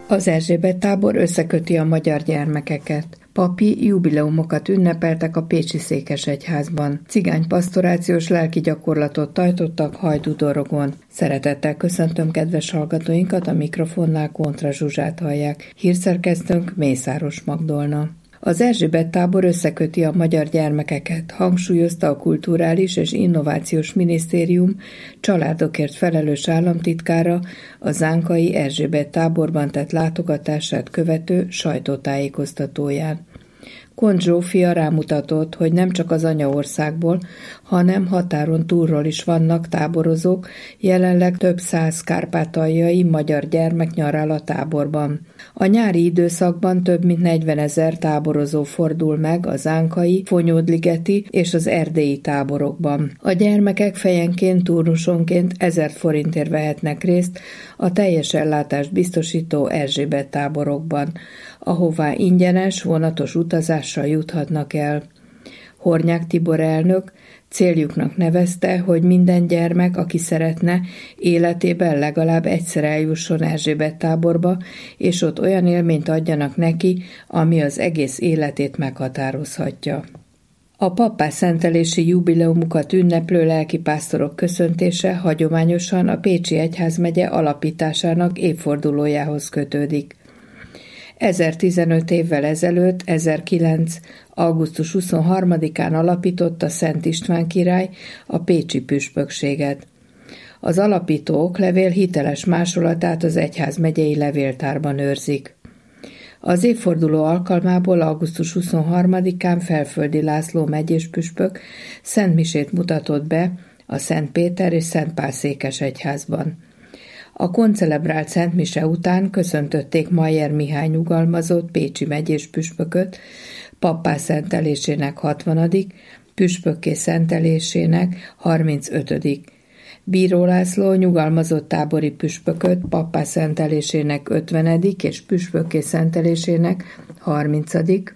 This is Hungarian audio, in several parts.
Az Erzsébet tábor összeköti a magyar gyermekeket. Papi jubileumokat ünnepeltek a pécsi székesegyházban. Cigánypastorációs lelki gyakorlatot tajtottak Hajdú-Dorogon. Szeretettel köszöntöm kedves hallgatóinkat, a mikrofonnál Kontra Zsuzsát hallják. Hírszerkesztőnk Mészáros Magdolna. Az Erzsébet tábor összeköti a magyar gyermekeket, hangsúlyozta a Kulturális és Innovációs Minisztérium családokért felelős államtitkára a zánkai Erzsébet táborban tett látogatását követő sajtótájékoztatóján. Kont Zsófia rámutatott, hogy nem csak az anyaországból, hanem határon túlról is vannak táborozók, jelenleg több 100 kárpátaljai magyar gyermek nyaral a táborban. A nyári időszakban több mint 40 000 táborozó fordul meg a zánkai, Fonyódligeti és az erdélyi táborokban. A gyermekek fejenként, turnusonként 1000 forintért vehetnek részt a teljes ellátást biztosító Erzsébet táborokban, ahová ingyenes, vonatos utazással juthatnak el. Hornyák Tibor elnök céljuknak nevezte, hogy minden gyermek, aki szeretne, életében legalább egyszer eljusson Erzsébet táborba, és ott olyan élményt adjanak neki, ami az egész életét meghatározhatja. A pappászentelési jubileumukat ünneplő lelkipásztorok köszöntése hagyományosan a Pécsi Egyházmegye alapításának évfordulójához kötődik. 1015 évvel ezelőtt, 1009. augusztus 23-án alapította Szent István király a pécsi püspökséget. Az alapító oklevél hiteles másolatát az egyházmegyei levéltárban őrzik. Az évforduló alkalmából augusztus 23-án Felföldi László megyés püspök szentmisét mutatott be a Szent Péter és Szent Pál székesegyházban. A koncelebrált szentmise után köszöntötték Mayer Mihály nyugalmazott pécsi megyés püspököt, pappá szentelésének 60., püspökké szentelésének 35. Bíró László nyugalmazott tábori püspököt, pappá szentelésének 50. és püspökké szentelésének 30.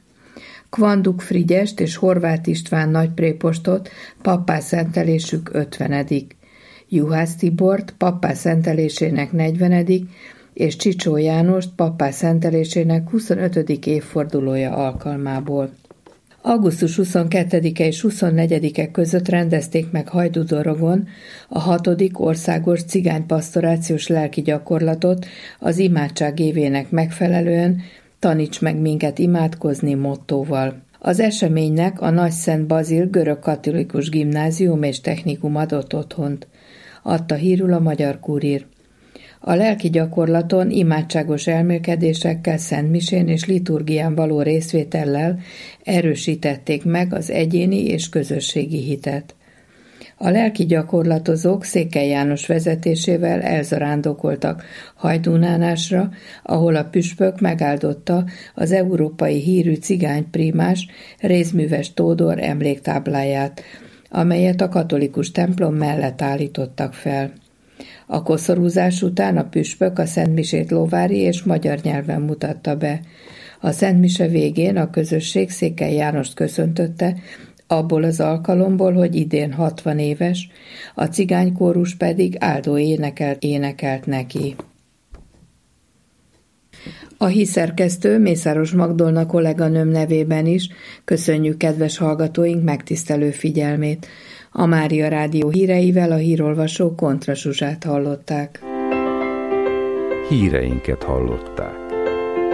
Kvanduk Frigyest és Horváth István nagyprépostot, pappá szentelésük 50. Juhász Tibort pappá szentelésének 40. és Csicsó Jánost pappá szentelésének 25. évfordulója alkalmából. Augusztus 22-e és 24-e között rendezték meg Hajdú-Dorogon a 6. országos cigánypastorációs lelki gyakorlatot az imádság évének megfelelően Taníts meg minket imádkozni mottóval. Az eseménynek a Nagyszent Bazil görögkatolikus gimnázium és technikum adott otthont, adta hírül a Magyar Kurír. A lelki gyakorlaton imádságos elmélkedésekkel, szentmisén és liturgián való részvétellel erősítették meg az egyéni és közösségi hitet. A lelki gyakorlatozók Székely János vezetésével elzarándokoltak Hajdúnánásra, ahol a püspök megáldotta az európai hírű cigányprímás Rézműves Tódor emléktábláját, amelyet a katolikus templom mellett állítottak fel. A koszorúzás után a püspök a szentmisét lovári és magyar nyelven mutatta be. A szentmise végén a közösség Székely Jánost köszöntötte, abból az alkalomból, hogy idén 60 éves, a cigánykórus pedig áldó énekelt neki. A hírszerkesztő Mészáros Magdolna kolléganőm nevében is köszönjük kedves hallgatóink megtisztelő figyelmét. A Mária Rádió híreivel a hírolvasó Kontra Zsuzsát hallották. Híreinket hallották.